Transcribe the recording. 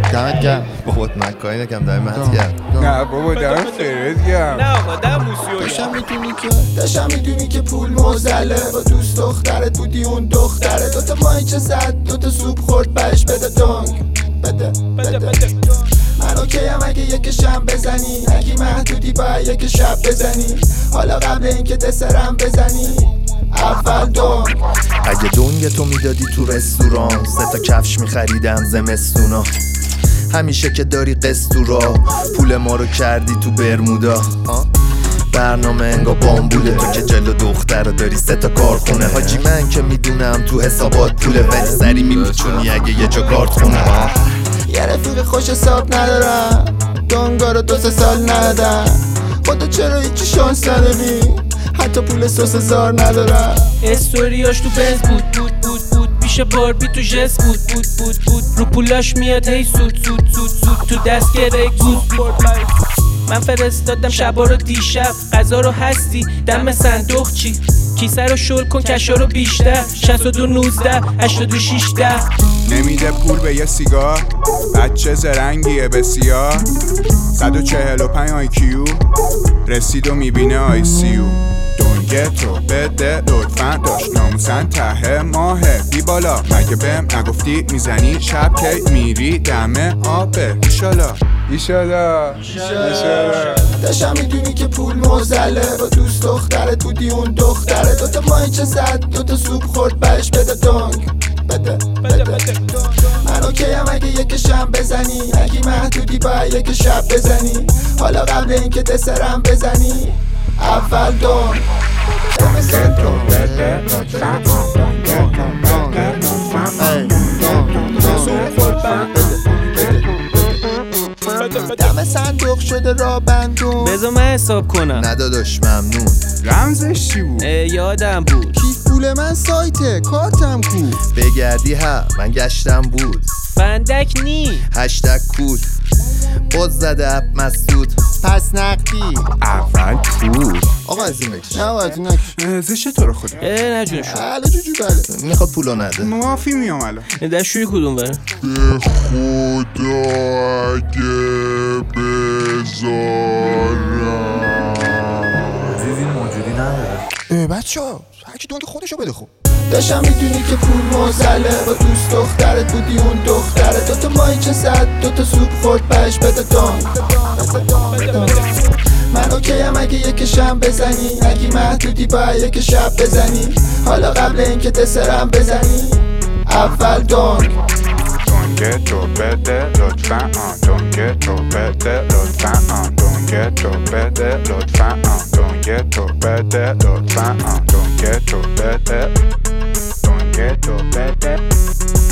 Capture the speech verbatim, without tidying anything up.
دمت گرم بابات مکایی نکم دمت گرم. نه بابا دمت خیرت گرم. نه آقا دم موسیو داشتم میدونی که داشتم میدونی که پول موزله با دوست دخترت بودی اون دختره دوتا ماهیچه زد دوتا سوپ خورد بهش بده دونگ بده بده بده من اوکیم اگه یکشم بزنی اگه محدودی باید یک شب بزنی حالا قبل اینکه دسرم بزنی اول دونگ. اگه دونگ تو میدادی تو رستوران سه تا کفش میخریدم زمستونا همیشه که داری قستورا پول ما رو کردی تو برمودا برنامه انگا بامبوله تو که جلو دختر داری سه تا کارخونه حاجی من که میدونم تو حسابات پوله ولی سری میپیچونی اگه یه جا کارت خونه یه رفیق خوش حساب ندارم دونگا رو دو سه سال ندادم خدا چرا هیچی شانس نداری حتی پول سوس هزار ندارم استوریاش تو بنز بود بود بود بود پیش باربی تو جس بود بود بود بود رو پولاش میاد هی سود سود سود سود تو دست گره گوز من فرستادم شبا رو دیشب غذا رو هستی دم صندوق چی کیسه رو شل کن کشا رو بیشتر شصت و دو نوزده هشتاد و شش ده نمیده پول به یه سیگار بچه زرنگیه بسیار صد و چهل و پنج آی کیو رسید و میبینه آی سیو دونگه تو بده لطفا داشت ناموسن ته ماهه بی بالا مگه بهم نگفتی میزنی شب کی میری دم آبه ایشالا ایشالا ایشالا داشتم میدونی که پول موزله با دوست دخترت بودی اون دختره دوتا ماهیچه زد دوتا سوپ خورد بهش بده دونگ بده بده بده من اوکیم اگه یکشم بزنی اگه محدودی باید یک شب بزنی حالا قبل اینکه دسرم بزنی اول دونگ. دونگه تو بده لطفا دونگه تو بده لطفا دم صندوق شده را بندون بذار من حساب کنم نداداش ممنون رمزش چی بود؟ یادم بود کیف پول من سایته کارتم کو بگردی ها من گشتم بود فندک نی هشتگ کود باز زده اپ مسعود پس نقدی اول پول آقا از این بکش نه باید نکش زشه تو رو خدا اه نه جون شد بله جوجو بله میخواد پولو نده معافی میام الان دستشوی کدوم بره خدا اگه بذارم عزیزی موجودی نداره بچه ها هرکی دونگ خودشو بده خوب داشتم میدونی که پول موزله با دوست دخترت بودی اون دختره دوتا ماهیچه زد دوتا سوپ خورد بهش بده دونگ من اوکیم اگه یکشم بزنی اگه محدودی باید یک شب بزنی حالا قبل اینکه دسرم بزنی اول دونگ. دونگه تو بده لطفا دونگه تو بده لطفا دونگه تو بده لطفا دونگه تو بده لطفا دونگه تو بده دونگه تو بده